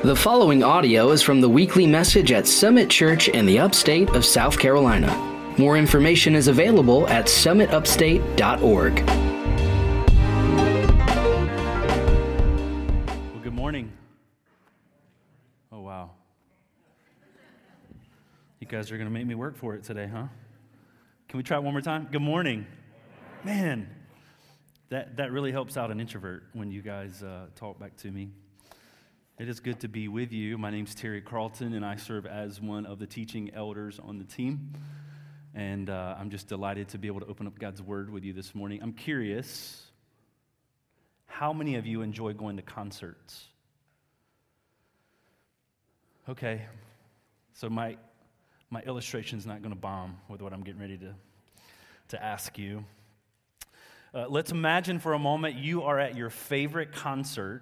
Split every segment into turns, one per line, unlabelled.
The following audio is from the weekly message at Summit Church in the upstate of South Carolina. More information is available at summitupstate.org.
Well, good morning. Oh, wow. You guys are going to make me work for it today, huh? Can we try it one more time? Good morning. Man, that really helps out an introvert when you guys talk back to me. It is good to be with you. My name's Terry Carlton, and I serve as one of the teaching elders on the team. And I'm just delighted to be able to open up God's Word with you this morning. I'm curious, how many of you enjoy going to concerts? Okay, so my illustration's not going to bomb with what I'm getting ready to ask you. Let's imagine for a moment you are at your favorite concert.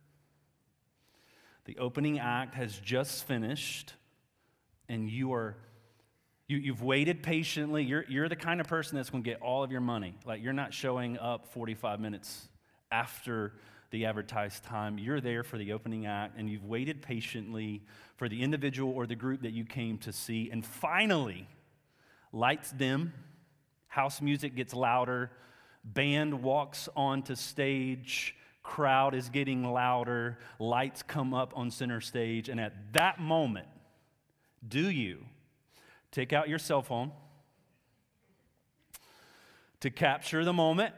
The opening act has just finished, and you've waited patiently. You're the kind of person that's going to get all of your money. Like, you're not showing up 45 minutes after the advertised time. You're there for the opening act, and you've waited patiently for the individual or the group that you came to see. And finally, lights dim, house music gets louder, band walks onto stage, crowd is getting louder, lights come up on center stage, and at that moment, do you take out your cell phone to capture the moment,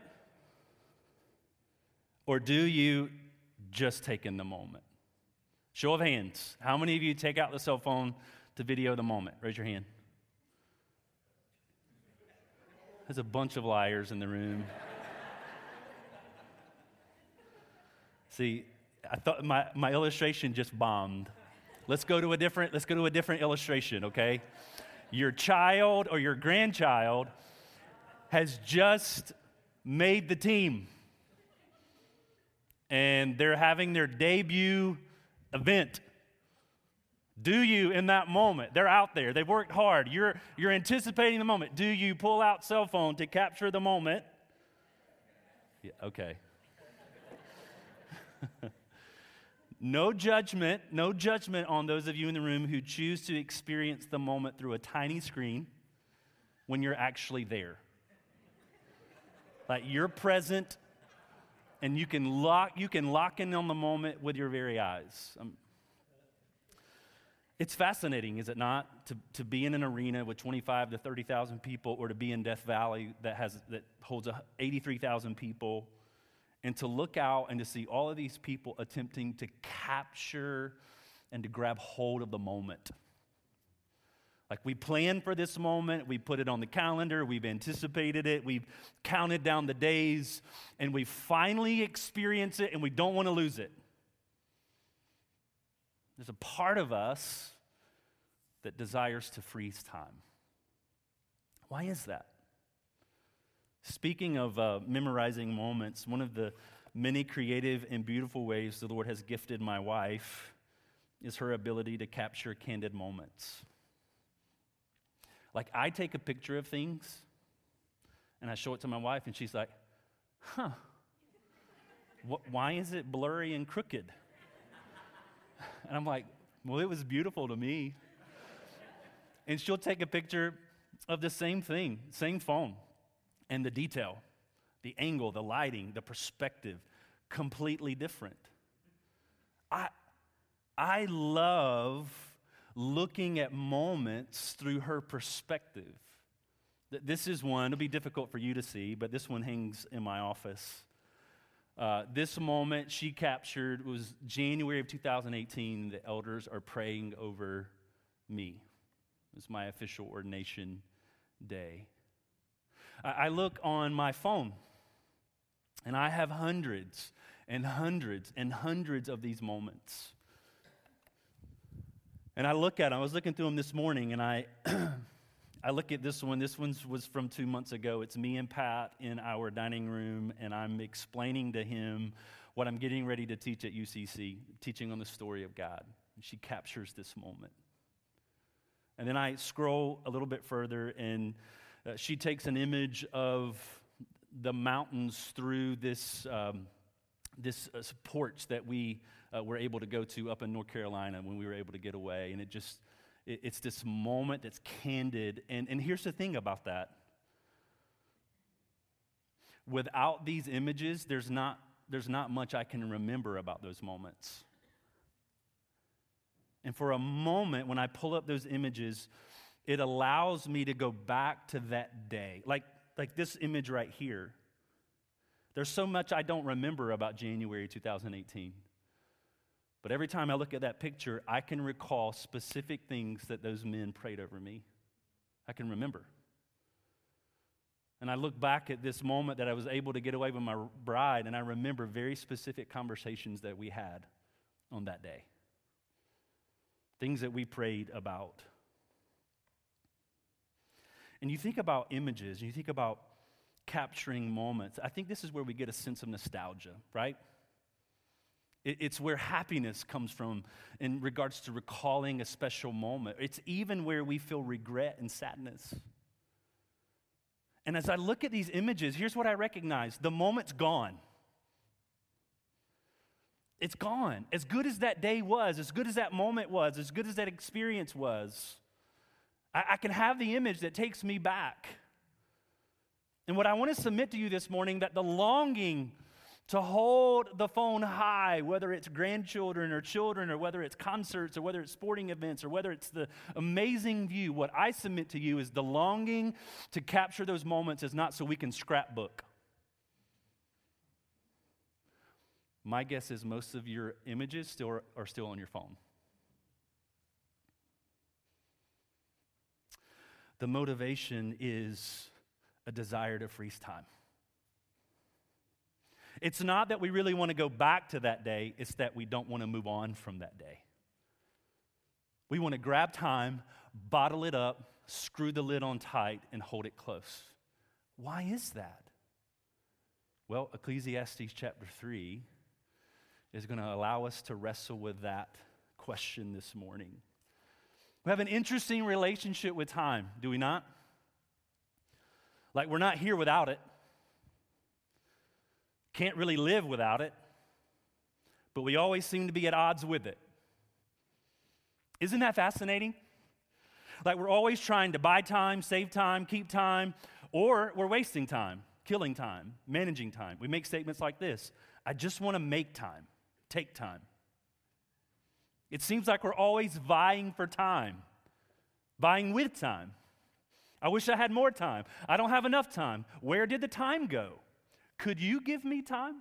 or do you just take in the moment? Show of hands. How many of you take out the cell phone to video the moment? Raise your hand. There's a bunch of liars in the room. See, I thought my illustration just bombed. Let's go to a different illustration, okay? Your child or your grandchild has just made the team, and they're having their debut event. Do you, in that moment, they're out there, they've worked hard, you're anticipating the moment. Do you pull out cell phone to capture the moment? Yeah, okay. No judgment on those of you in the room who choose to experience the moment through a tiny screen when you're actually there. Like, you're present, and you can lock in on the moment with your very eyes. It's fascinating, is it not, to be in an arena with 25 to 30,000 people, or to be in Death Valley that holds 83,000 people, and to look out and to see all of these people attempting to capture and to grab hold of the moment. Like, we planned for this moment, we put it on the calendar, we've anticipated it, we've counted down the days, and we finally experience it, and we don't want to lose it. There's a part of us that desires to freeze time. Why is that? Speaking of memorizing moments, one of the many creative and beautiful ways the Lord has gifted my wife is her ability to capture candid moments. Like, I take a picture of things, and I show it to my wife, and she's like, why is it blurry and crooked? And I'm like, well, it was beautiful to me. And she'll take a picture of the same thing, same phone. And the detail, the angle, the lighting, the perspective, completely different. I love looking at moments through her perspective. This is one, it'll be difficult for you to see, but this one hangs in my office. This moment she captured was January of 2018. The elders are praying over me. It was my official ordination day. I look on my phone, and I have hundreds and hundreds and hundreds of these moments. And I look at them. I was looking through them this morning, and I look at this one. This one was from 2 months ago. It's me and Pat in our dining room, and I'm explaining to him what I'm getting ready to teach at UCC, teaching on the story of God. And she captures this moment. And then I scroll a little bit further, and she takes an image of the mountains through this porch that we were able to go to up in North Carolina when we were able to get away. And it's this moment that's candid. And here's the thing about that. Without these images, there's not much I can remember about those moments. And for a moment, when I pull up those images, it allows me to go back to that day. Like this image right here. There's so much I don't remember about January 2018. But every time I look at that picture, I can recall specific things that those men prayed over me. I can remember. And I look back at this moment that I was able to get away with my bride, and I remember very specific conversations that we had on that day. Things that we prayed about. And you think about images, and you think about capturing moments. I think this is where we get a sense of nostalgia, right? It's where happiness comes from in regards to recalling a special moment. It's even where we feel regret and sadness. And as I look at these images, here's what I recognize. The moment's gone. It's gone. As good as that day was, as good as that moment was, as good as that experience was, I can have the image that takes me back. And what I want to submit to you this morning, that the longing to hold the phone high, whether it's grandchildren or children, or whether it's concerts, or whether it's sporting events, or whether it's the amazing view, what I submit to you is the longing to capture those moments is not so we can scrapbook. My guess is most of your images are still on your phone. The motivation is a desire to freeze time. It's not that we really want to go back to that day, it's that we don't want to move on from that day. We want to grab time, bottle it up, screw the lid on tight, and hold it close. Why is that? Well, Ecclesiastes chapter 3 is going to allow us to wrestle with that question this morning. We have an interesting relationship with time, do we not? Like we're not here without it. Can't really live without it. But we always seem to be at odds with it. Isn't that fascinating? Like we're always trying to buy time, save time, keep time, or we're wasting time, killing time, managing time. We make statements like this: I just want to make time, take time. It seems like we're always vying for time, vying with time. I wish I had more time. I don't have enough time. Where did the time go? Could you give me time?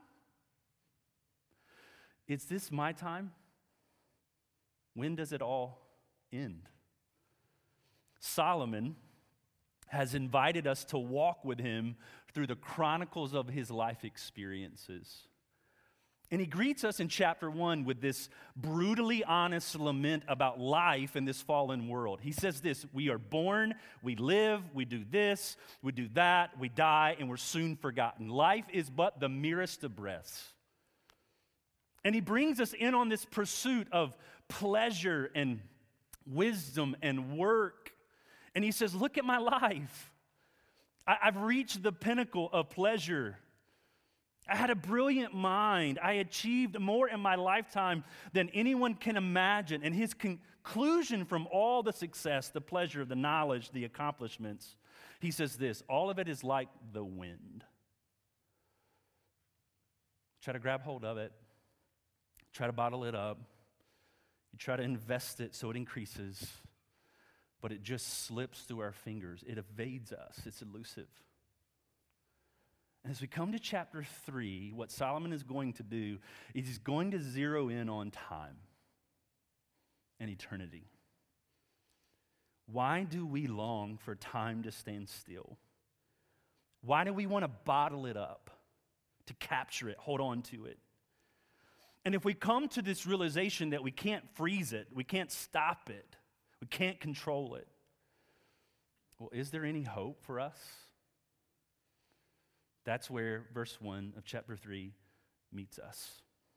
Is this my time? When does it all end? Solomon has invited us to walk with him through the chronicles of his life experiences. And he greets us in chapter 1 with this brutally honest lament about life in this fallen world. He says this: we are born, we live, we do this, we do that, we die, and we're soon forgotten. Life is but the merest of breaths. And he brings us in on this pursuit of pleasure and wisdom and work. And he says, look at my life. I've reached the pinnacle of pleasure. I had a brilliant mind. I achieved more in my lifetime than anyone can imagine. And his conclusion from all the success, the pleasure, the knowledge, the accomplishments, he says this: all of it is like the wind. Try to grab hold of it. Try to bottle it up. You try to invest it so it increases. But it just slips through our fingers. It evades us. It's elusive. And as we come to chapter 3, what Solomon is going to do is he's going to zero in on time and eternity. Why do we long for time to stand still? Why do we want to bottle it up, to capture it, hold on to it? And if we come to this realization that we can't freeze it, we can't stop it, we can't control it, well, is there any hope for us? That's where verse 1 of chapter 3 meets us.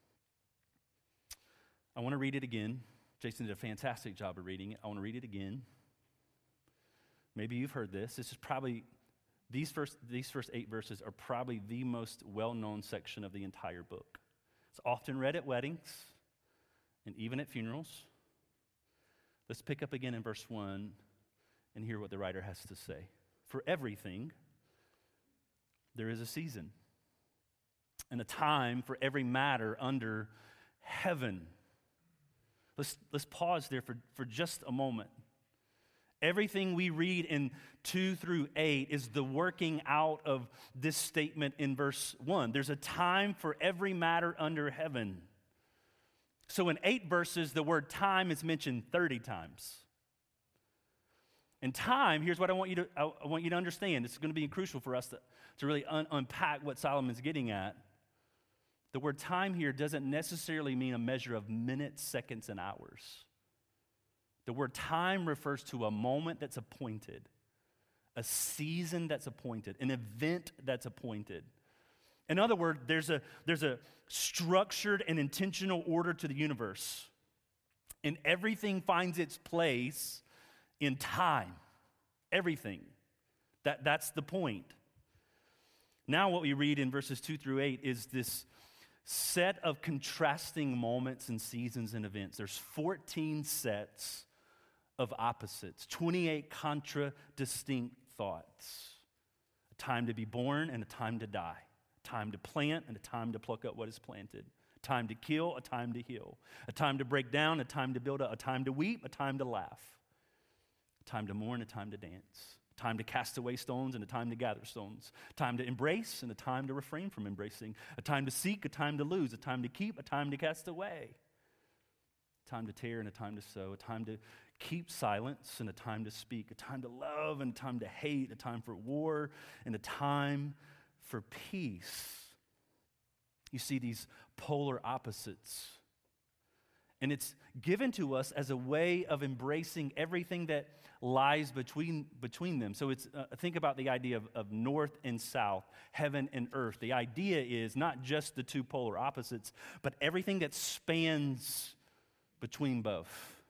I want to read it again. Jason did a fantastic job of reading it. I want to read it again. Maybe you've heard this. This is probably, these first 8 verses are probably the most well-known section of the entire book. It's often read at weddings and even at funerals. Let's pick up again in verse 1 and hear what the writer has to say. For everything, there is a season and a time for every matter under heaven. Let's pause there for just a moment. Everything we read in 2 through 8 is the working out of this statement in verse 1. There's a time for every matter under heaven. So in 8 verses, the word time is mentioned 30 times. And time, here's what I want you to understand. This is going to be crucial for us to really unpack what Solomon's getting at. The word time here doesn't necessarily mean a measure of minutes, seconds, and hours. The word time refers to a moment that's appointed, a season that's appointed, an event that's appointed. In other words, there's a structured and intentional order to the universe, and everything finds its place in time. Everything. That's the point. Now what we read in verses 2 through 8 is this set of contrasting moments and seasons and events. There's 14 sets of opposites, 28 contradistinct thoughts. A time to be born and a time to die. A time to plant and a time to pluck up what is planted. A time to kill, a time to heal. A time to break down, a time to build up. A time to weep, a time to laugh. A time to mourn, a time to dance. A time to cast away stones and a time to gather stones. A time to embrace and a time to refrain from embracing. A time to seek, a time to lose. A time to keep, a time to cast away. A time to tear and a time to sow. A time to keep silence and a time to speak. A time to love and a time to hate. A time for war and a time for peace. You see these polar opposites. And it's given to us as a way of embracing everything that lies between them. So it's think about the idea of north and south, heaven and earth. The idea is not just the two polar opposites, but everything that spans between both.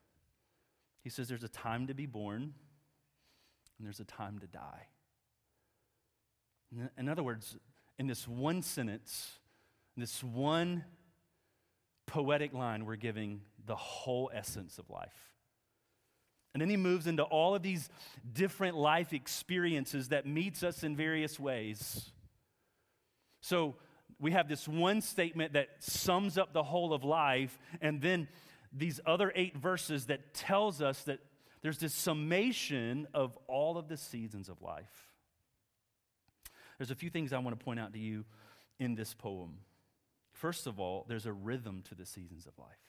He says there's a time to be born and there's a time to die. In other words, in this one sentence, this one poetic line, we're giving the whole essence of life. And then he moves into all of these different life experiences that meets us in various ways. So we have this one statement that sums up the whole of life, and then these other 8 verses that tells us that there's this summation of all of the seasons of life. There's a few things I want to point out to you in this poem. First of all, there's a rhythm to the seasons of life.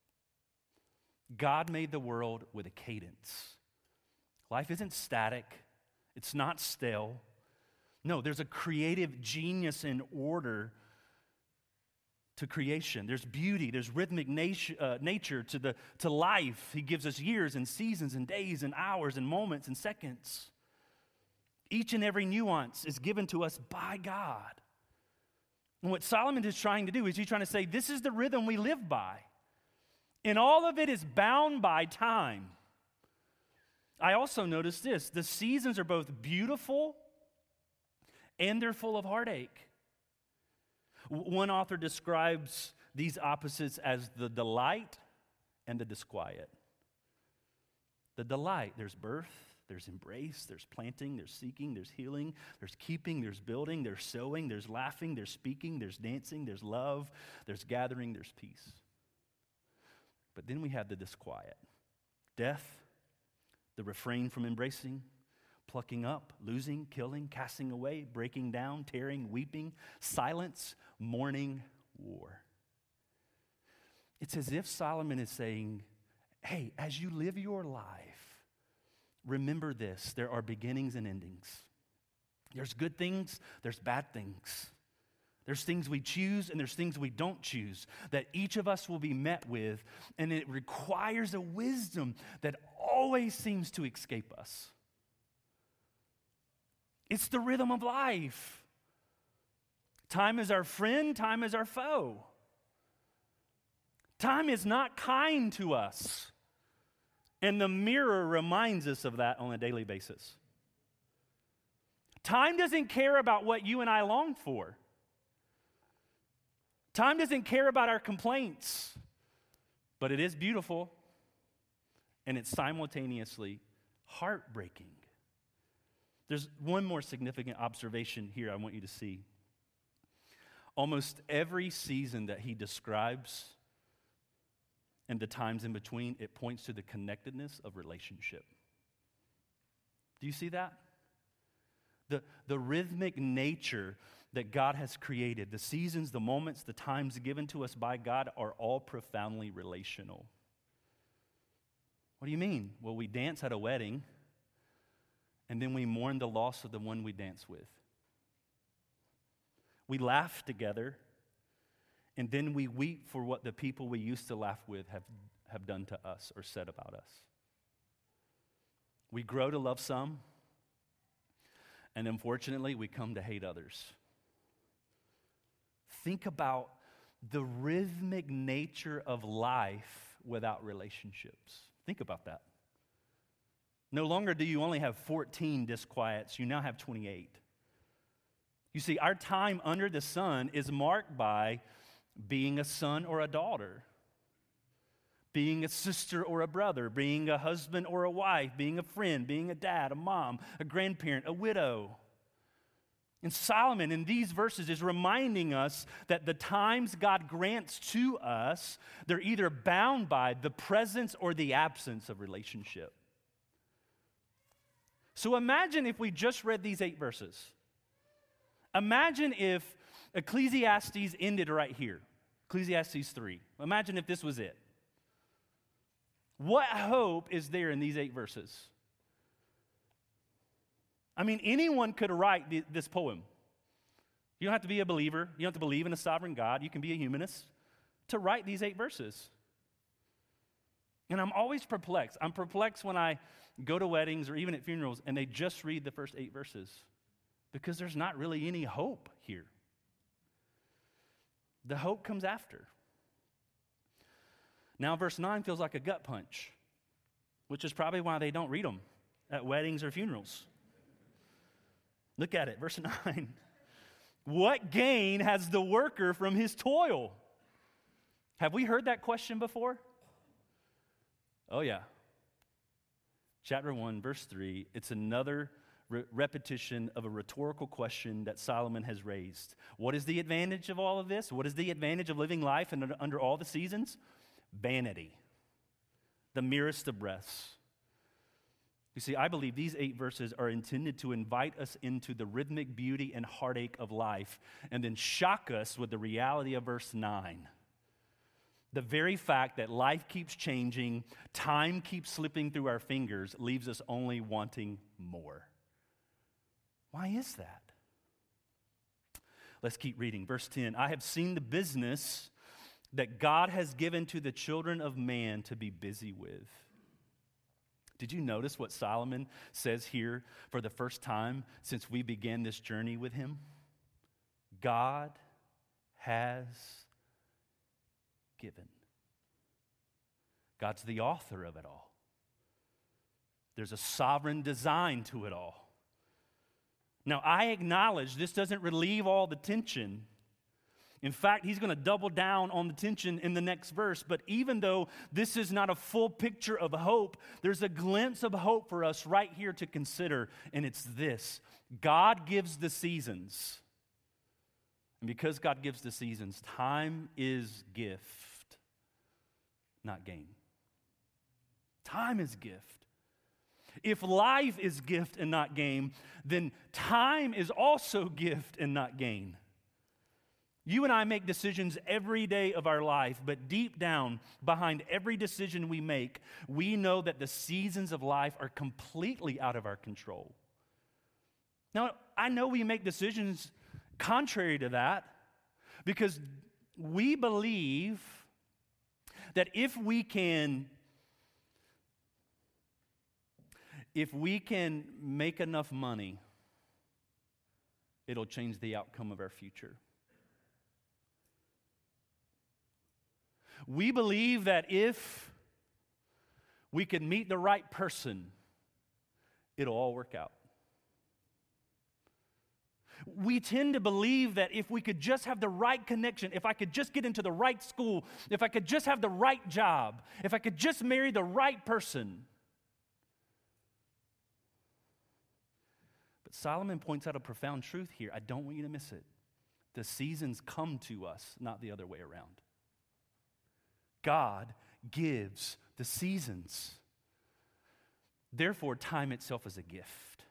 God made the world with a cadence. Life isn't static. It's not stale. No, there's a creative genius and order to creation. There's beauty. There's rhythmic nature to life. He gives us years and seasons and days and hours and moments and seconds. Each and every nuance is given to us by God. And what Solomon is trying to do is he's trying to say, this is the rhythm we live by. And all of it is bound by time. I also noticed this. The seasons are both beautiful and they're full of heartache. One author describes these opposites as the delight and the disquiet. The delight, there's birth, there's embrace, there's planting, there's seeking, there's healing, there's keeping, there's building, there's sowing, there's laughing, there's speaking, there's dancing, there's love, there's gathering, there's peace. But then we have the disquiet. Death, the refrain from embracing, plucking up, losing, killing, casting away, breaking down, tearing, weeping, silence, mourning, war. It's as if Solomon is saying, hey, as you live your life, remember this, there are beginnings and endings. There's good things, there's bad things. There's things we choose and there's things we don't choose that each of us will be met with, and it requires a wisdom that always seems to escape us. It's the rhythm of life. Time is our friend, time is our foe. Time is not kind to us. And the mirror reminds us of that on a daily basis. Time doesn't care about what you and I long for. Time doesn't care about our complaints, but it is beautiful, and it's simultaneously heartbreaking. There's one more significant observation here I want you to see. Almost every season that he describes and the times in between, it points to the connectedness of relationship. Do you see that? The rhythmic nature that God has created, the seasons, the moments, the times given to us by God are all profoundly relational. What do you mean? Well, we dance at a wedding, and then we mourn the loss of the one we dance with. We laugh together, and then we weep for what the people we used to laugh with have done to us or said about us. We grow to love some, and unfortunately, we come to hate others. Think about the rhythmic nature of life without relationships. Think about that. No longer do you only have 14 disquiets, you now have 28. You see, our time under the sun is marked by being a son or a daughter, being a sister or a brother, being a husband or a wife, being a friend, being a dad, a mom, a grandparent, a widow. And Solomon in these verses is reminding us that the times God grants to us, they're either bound by the presence or the absence of relationship. So imagine if we just read these 8 verses. Imagine if Ecclesiastes ended right here, Ecclesiastes 3. Imagine if this was it. What hope is there in these 8 verses? I mean, anyone could write this poem. You don't have to be a believer. You don't have to believe in a sovereign God. You can be a humanist to write these 8 verses. And I'm always perplexed. I'm perplexed when I go to weddings or even at funerals and they just read the first 8 verses because there's not really any hope here. The hope comes after. Now, verse 9 feels like a gut punch, which is probably why they don't read them at weddings or funerals. Look at it, verse 9. What gain has the worker from his toil? Have we heard that question before? Oh, yeah. Chapter 1, verse 3, it's another repetition of a rhetorical question that Solomon has raised. What is the advantage of all of this? What is the advantage of living life under all the seasons? Vanity, the merest of breaths. You see, I believe these 8 verses are intended to invite us into the rhythmic beauty and heartache of life and then shock us with the reality of verse 9. The very fact that life keeps changing, time keeps slipping through our fingers, leaves us only wanting more. Why is that? Let's keep reading. Verse 10, I have seen the business that God has given to the children of man to be busy with. Did you notice what Solomon says here for the first time since we began this journey with him? God has given. God's the author of it all. There's a sovereign design to it all. Now, I acknowledge this doesn't relieve all the tension. In fact, he's going to double down on the tension in the next verse. But even though this is not a full picture of hope, there's a glimpse of hope for us right here to consider, and it's this. God gives the seasons. And because God gives the seasons, time is gift, not gain. Time is gift. If life is gift and not gain, then time is also gift and not gain. You and I make decisions every day of our life, but deep down, behind every decision we make, we know that the seasons of life are completely out of our control. Now, I know we make decisions contrary to that because we believe that if we can make enough money, it'll change the outcome of our future. We believe that if we can meet the right person, it'll all work out. We tend to believe that if we could just have the right connection, if I could just get into the right school, if I could just have the right job, if I could just marry the right person. But Solomon points out a profound truth here. I don't want you to miss it. The seasons come to us, not the other way around. God gives the seasons. Therefore, time itself is a gift.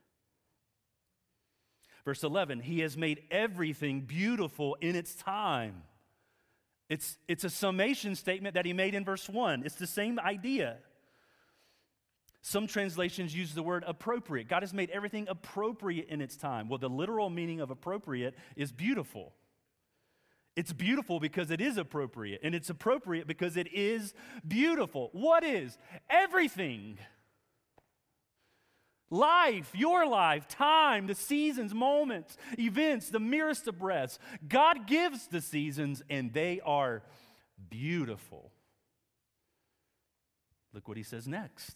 Verse 11, he has made everything beautiful in its time. It's a summation statement that he made in verse 1. It's the same idea. Some translations use the word appropriate. God has made everything appropriate in its time. Well, the literal meaning of appropriate is beautiful. It's beautiful because it is appropriate, and it's appropriate because it is beautiful. What is? Everything. Life, your life, time, the seasons, moments, events, the merest of breaths. God gives the seasons, and they are beautiful. Look what he says next.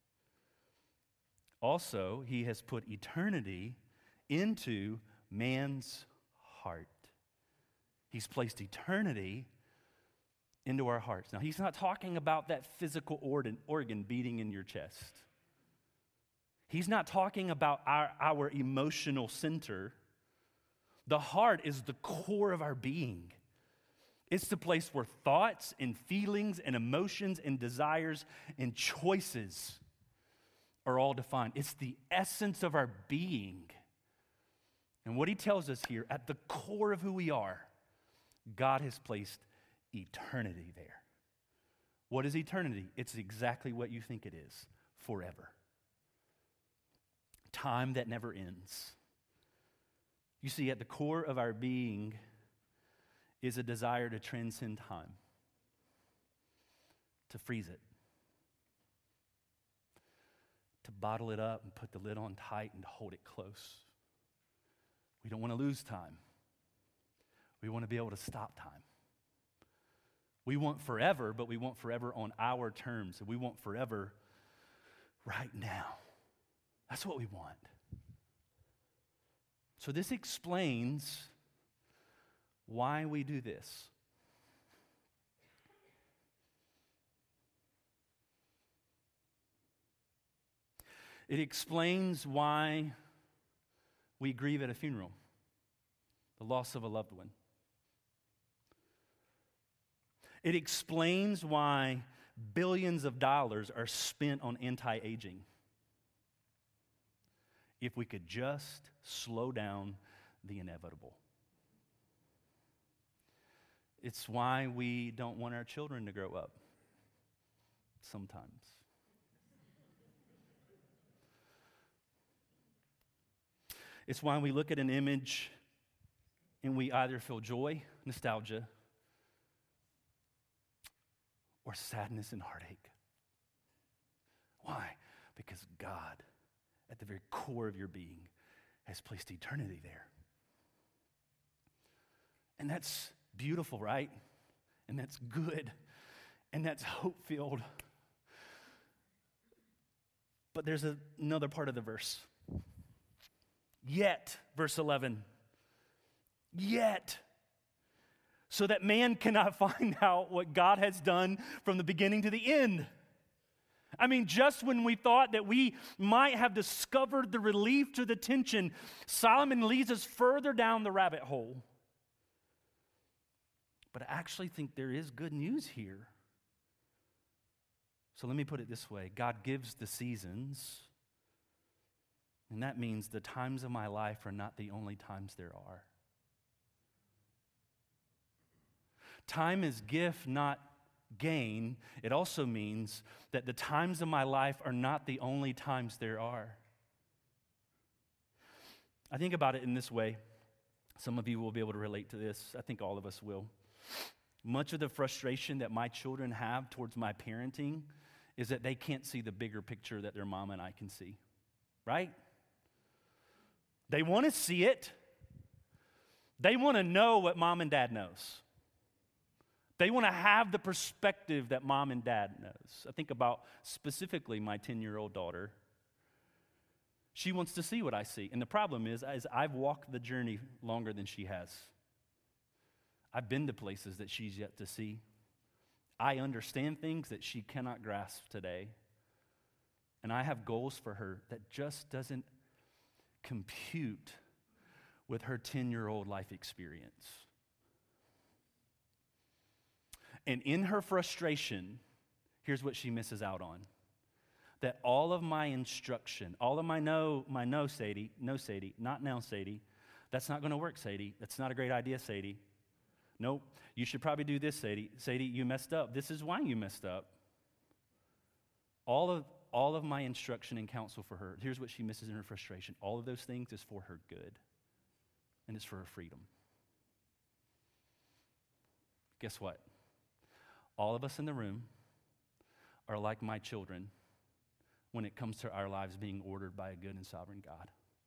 Also, he has put eternity into man's heart. He's placed eternity into our hearts. Now, he's not talking about that physical organ beating in your chest. He's not talking about our emotional center. The heart is the core of our being. It's the place where thoughts and feelings and emotions and desires and choices are all defined. It's the essence of our being. And what he tells us here, at the core of who we are, God has placed eternity there. What is eternity? It's exactly what you think it is, forever. Time that never ends. You see, at the core of our being is a desire to transcend time, to freeze it, to bottle it up and put the lid on tight and hold it close. We don't want to lose time. We want to be able to stop time. We want forever, but we want forever on our terms. And we want forever right now. That's what we want. So this explains why we do this. It explains why we grieve at a funeral, the loss of a loved one. It explains why billions of dollars are spent on anti-aging. If we could just slow down the inevitable. It's why we don't want our children to grow up sometimes. It's why we look at an image and we either feel joy, nostalgia, or sadness and heartache. Why? Because God, at the very core of your being, has placed eternity there. And that's beautiful, right? And that's good. And that's hope-filled. But there's another part of the verse. Yet, verse 11, yet, so that man cannot find out what God has done from the beginning to the end. I mean, just when we thought that we might have discovered the relief to the tension, Solomon leads us further down the rabbit hole. But I actually think there is good news here. So let me put it this way. God gives the seasons, and that means the times of my life are not the only times there are. Time is gift, not gain. It also means that the times of my life are not the only times there are. I think about it in this way. Some of you will be able to relate to this. I think all of us will. Much of the frustration that my children have towards my parenting is that they can't see the bigger picture that their mom and I can see. Right? They want to see it. They want to know what mom and dad knows. They want to have the perspective that mom and dad knows. I think about specifically my 10-year-old daughter. She wants to see what I see. And the problem is I've walked the journey longer than she has. I've been to places that she's yet to see. I understand things that she cannot grasp today. And I have goals for her that just doesn't compute with her 10-year-old life experience. And in her frustration, here's what she misses out on. That all of my instruction, all of my no, Sadie, no, Sadie, not now, Sadie. That's not going to work, Sadie. That's not a great idea, Sadie. Nope, you should probably do this, Sadie. Sadie, you messed up. This is why you messed up. All of my instruction and counsel for her, here's what she misses in her frustration. All of those things is for her good, and it's for her freedom. Guess what? All of us in the room are like my children when it comes to our lives being ordered by a good and sovereign God.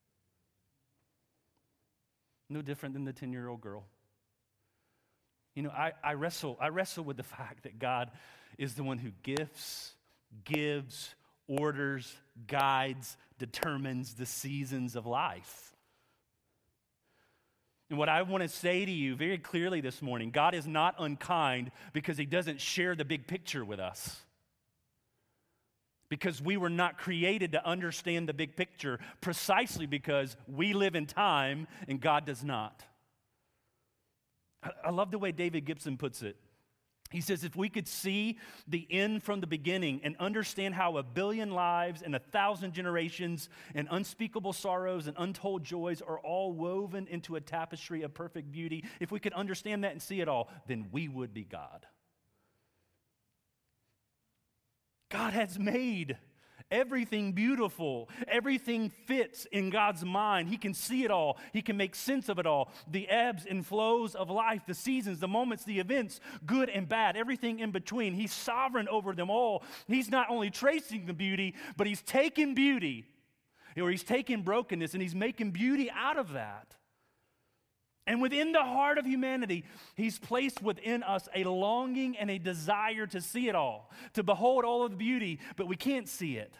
No different than the 10-year-old girl. You know, I wrestle with the fact that God is the one who gifts, gives, orders, guides, determines the seasons of life. And what I want to say to you very clearly this morning, God is not unkind because he doesn't share the big picture with us. Because we were not created to understand the big picture precisely because we live in time and God does not. I love the way David Gibson puts it. He says, if we could see the end from the beginning and understand how 1 billion lives and 1,000 generations and unspeakable sorrows and untold joys are all woven into a tapestry of perfect beauty, if we could understand that and see it all, then we would be God. God has made everything beautiful. Everything fits in God's mind. He can see it all. He can make sense of it all. The ebbs and flows of life, the seasons, the moments, the events, good and bad, everything in between. He's sovereign over them all. He's not only tracing the beauty, but he's taking beauty, or he's taking brokenness, and he's making beauty out of that. And within the heart of humanity, he's placed within us a longing and a desire to see it all, to behold all of the beauty, but we can't see it.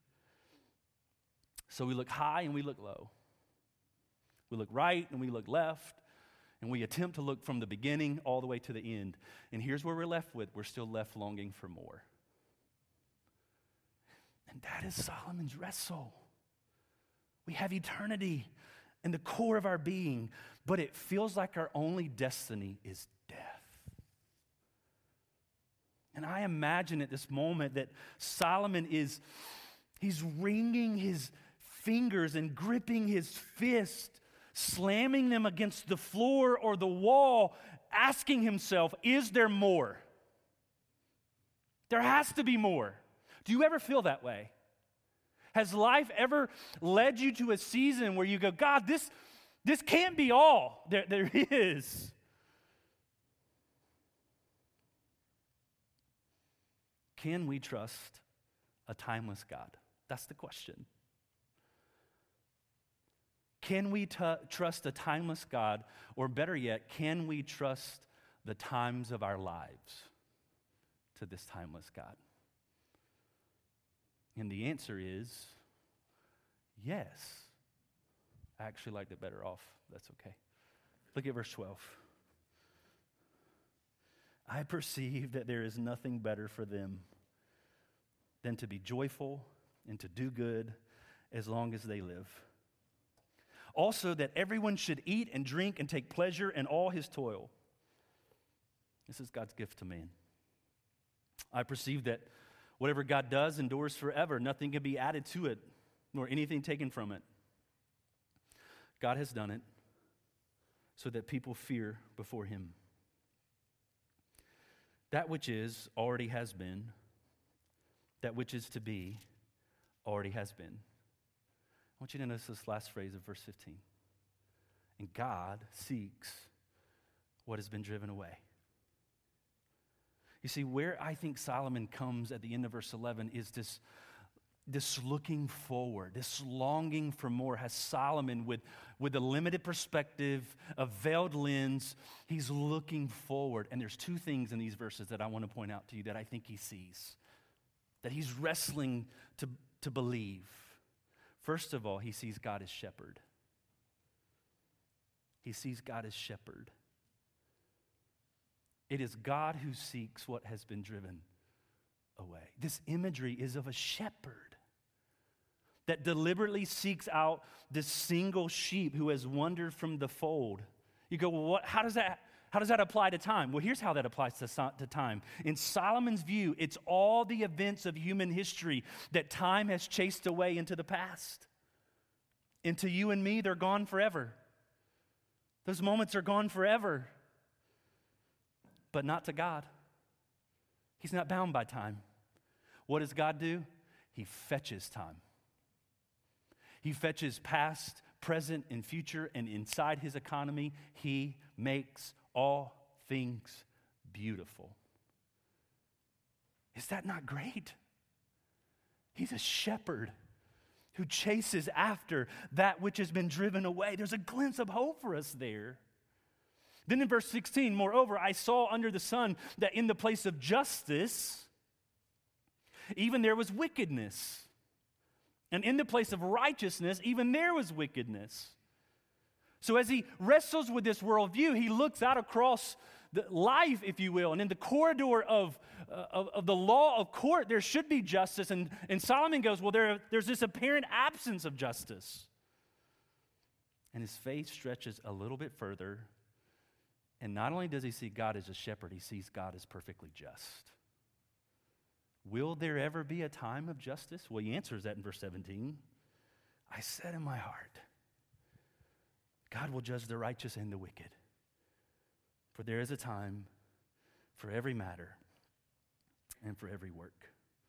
So we look high and we look low. We look right and we look left, and we attempt to look from the beginning all the way to the end. And here's where we're left with. We're still left longing for more. And that is Solomon's wrestle. We have eternity in the core of our being, but it feels like our only destiny is death. And I imagine at this moment that Solomon he's wringing his fingers and gripping his fist, slamming them against the floor or the wall, asking himself, is there more? There has to be more. Do you ever feel that way? Has life ever led you to a season where you go, God, this can't be all there is? Can we trust a timeless God? That's the question. Can we trust a timeless God? Or better yet, can we trust the times of our lives to this timeless God? And the answer is yes. I actually liked it better off. That's okay. Look at verse 12. I perceive that there is nothing better for them than to be joyful and to do good as long as they live. Also, that everyone should eat and drink and take pleasure in all his toil. This is God's gift to man. I perceive that whatever God does endures forever. Nothing can be added to it, nor anything taken from it. God has done it so that people fear before him. That which is already has been. That which is to be already has been. I want you to notice this last phrase of verse 15. And God seeks what has been driven away. You see, where I think Solomon comes at the end of verse 11 is this looking forward, this longing for more has Solomon with a limited perspective, a veiled lens. He's looking forward. And there's two things in these verses that I want to point out to you that I think he sees, that he's wrestling to believe. First of all, he sees God as shepherd. He sees God as shepherd. It is God who seeks what has been driven away. This imagery is of a shepherd that deliberately seeks out this single sheep who has wandered from the fold. You go, well, how does that apply to time? Well, here's how that applies to time. In Solomon's view, it's all the events of human history that time has chased away into the past. Into you and me, they're gone forever. Those moments are gone forever. But not to God. He's not bound by time. What does God do? He fetches time. He fetches past, present, and future, and inside his economy, he makes all things beautiful. Is that not great? He's a shepherd who chases after that which has been driven away. There's a glimpse of hope for us there. Then in verse 16, moreover, I saw under the sun that in the place of justice, even there was wickedness. And in the place of righteousness, even there was wickedness. So as he wrestles with this worldview, he looks out across the life, if you will, and in the corridor of the law of court, there should be justice. And Solomon goes, well, there's this apparent absence of justice. And his faith stretches a little bit further. And not only does he see God as a shepherd, he sees God as perfectly just. Will there ever be a time of justice? Well, he answers that in verse 17. I said in my heart, God will judge the righteous and the wicked. For there is a time for every matter and for every work.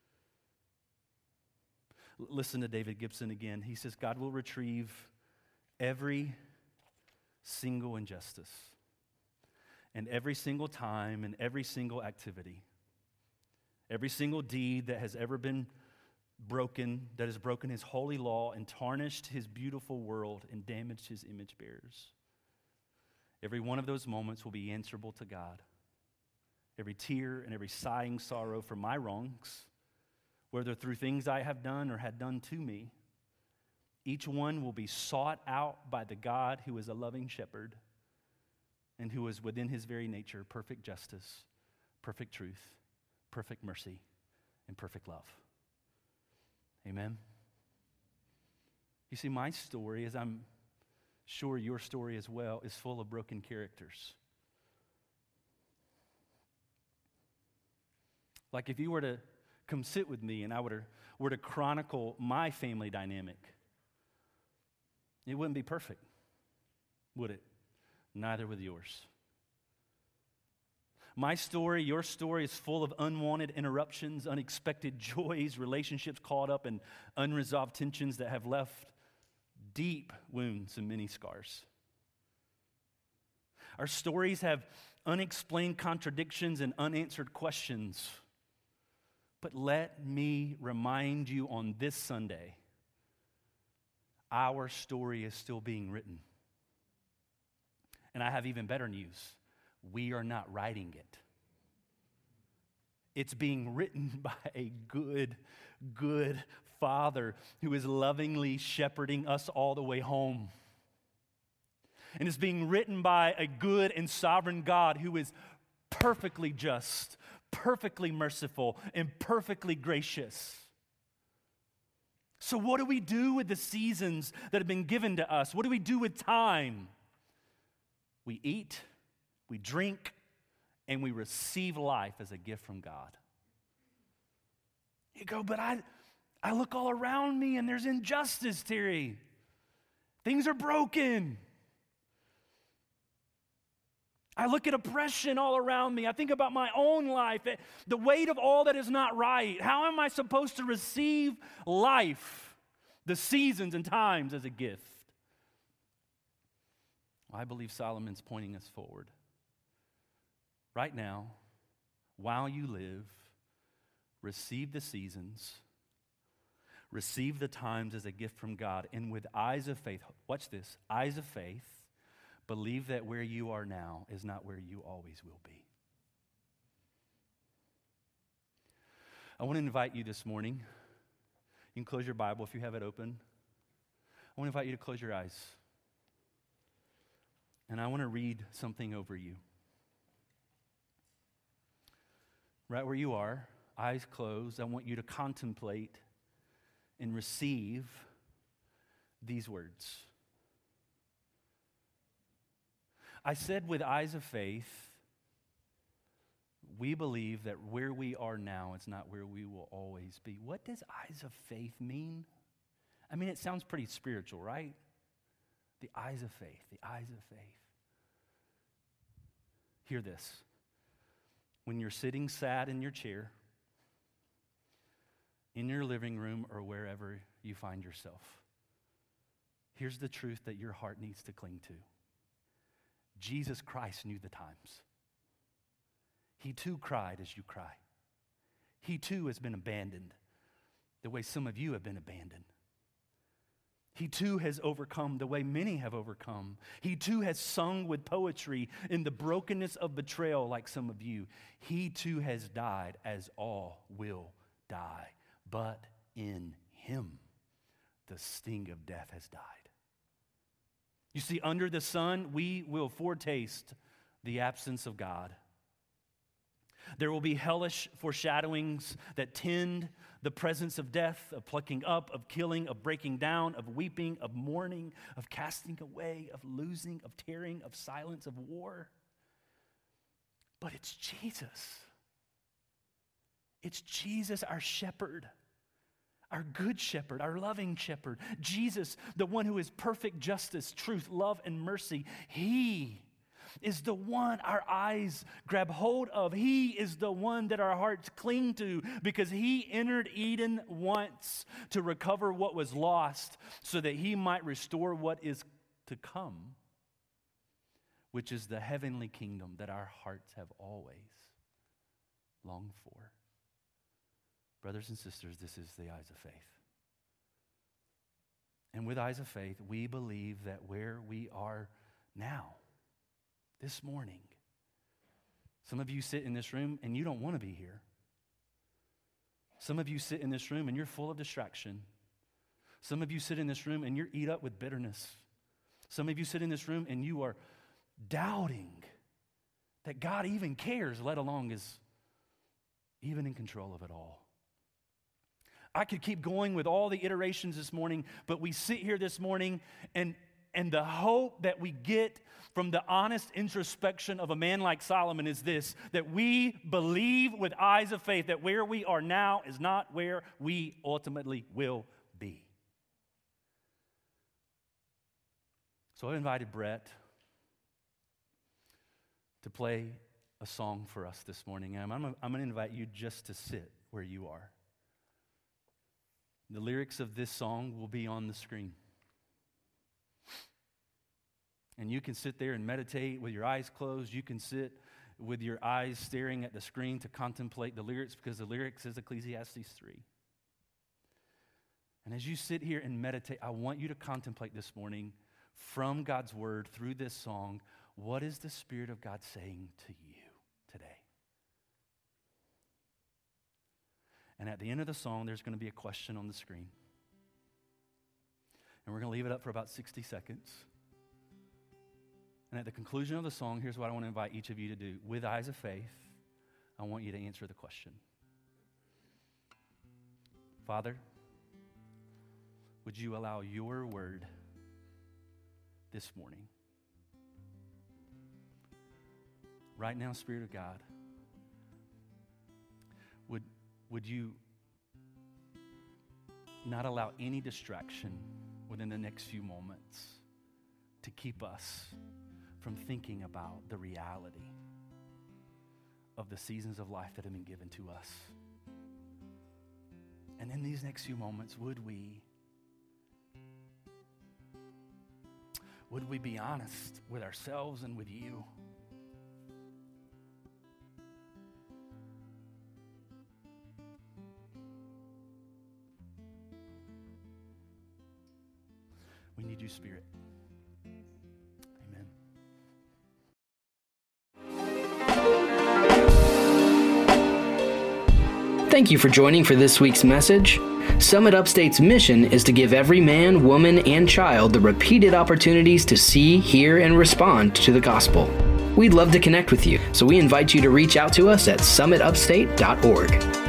Listen to David Gibson again. He says, God will retrieve every single injustice and every single time and every single activity. Every single deed that has ever been broken, that has broken his holy law and tarnished his beautiful world and damaged his image bearers. Every one of those moments will be answerable to God. Every tear and every sighing sorrow for my wrongs, whether through things I have done or had done to me, each one will be sought out by the God who is a loving shepherd and who is within his very nature perfect justice, perfect truth, perfect mercy, and perfect love. Amen? You see, my story, as I'm sure your story as well, is full of broken characters. Like if you were to come sit with me and I were to chronicle my family dynamic, it wouldn't be perfect, would it? Neither would yours. My story, your story, is full of unwanted interruptions, unexpected joys, relationships caught up in unresolved tensions that have left deep wounds and many scars. Our stories have unexplained contradictions and unanswered questions. But let me remind you on this Sunday, our story is still being written. And I have even better news. We are not writing it. It's being written by a good Father who is lovingly shepherding us all the way home. And it's being written by a good and sovereign God who is perfectly just, perfectly merciful, and perfectly gracious. So what do we do with the seasons that have been given to us? What do we do with time? We eat, we drink, and we receive life as a gift from God. You go, but I look all around me and there's injustice, Terry. Things are broken. I look at oppression all around me. I think about my own life, the weight of all that is not right. How am I supposed to receive life, the seasons and times as a gift? I believe Solomon's pointing us forward. Right now, while you live, receive the seasons, receive the times as a gift from God, and with eyes of faith, watch this, eyes of faith, believe that where you are now is not where you always will be. I want to invite you this morning. You can close your Bible if you have it open. I want to invite you to close your eyes. And I want to read something over you. Right where you are, eyes closed, I want you to contemplate and receive these words. I said with eyes of faith, we believe that where we are now is not where we will always be. What does eyes of faith mean? I mean, it sounds pretty spiritual, right? The eyes of faith, the eyes of faith. Hear this. When you're sitting sad in your chair, in your living room, or wherever you find yourself, here's the truth that your heart needs to cling to. Jesus Christ knew the times. He too cried as you cry. He too has been abandoned the way some of you have been abandoned. He too has overcome the way many have overcome. He too has sung with poetry in the brokenness of betrayal like some of you. He too has died as all will die. But in him, the sting of death has died. You see, under the sun, we will foretaste the absence of God. There will be hellish foreshadowings that tend the presence of death, of plucking up, of killing, of breaking down, of weeping, of mourning, of casting away, of losing, of tearing, of silence, of war. But it's Jesus. It's Jesus, our shepherd, our good shepherd, our loving shepherd. Jesus, the one who is perfect justice, truth, love, and mercy. He is the one our eyes grab hold of. He is the one that our hearts cling to because he entered Eden once to recover what was lost so that he might restore what is to come, which is the heavenly kingdom that our hearts have always longed for. Brothers and sisters, this is the eyes of faith. And with eyes of faith, we believe that where we are now, this morning, some of you sit in this room and you don't want to be here. Some of you sit in this room and you're full of distraction. Some of you sit in this room and you're eat up with bitterness. Some of you sit in this room and you are doubting that God even cares, let alone is even in control of it all. I could keep going with all the iterations this morning, but we sit here this morning and the hope that we get from the honest introspection of a man like Solomon is this, that we believe with eyes of faith that where we are now is not where we ultimately will be. So I've invited Brett to play a song for us this morning. I'm going to invite you just to sit where you are. The lyrics of this song will be on the screen. And you can sit there and meditate with your eyes closed. You can sit with your eyes staring at the screen to contemplate the lyrics because the lyrics is Ecclesiastes 3. And as you sit here and meditate, I want you to contemplate this morning from God's word through this song, what is the Spirit of God saying to you today? And at the end of the song, there's going to be a question on the screen. And we're going to leave it up for about 60 seconds. And at the conclusion of the song, here's what I want to invite each of you to do. With eyes of faith, I want you to answer the question. Father, would you allow your word this morning? Right now, Spirit of God, would you not allow any distraction within the next few moments to keep us from thinking about the reality of the seasons of life that have been given to us. And in these next few moments, would we be honest with ourselves and with you? We need you, Spirit.
Thank you for joining for this week's message. Summit Upstate's mission is to give every man, woman, and child the repeated opportunities to see, hear, and respond to the gospel. We'd love to connect with you, so we invite you to reach out to us at summitupstate.org.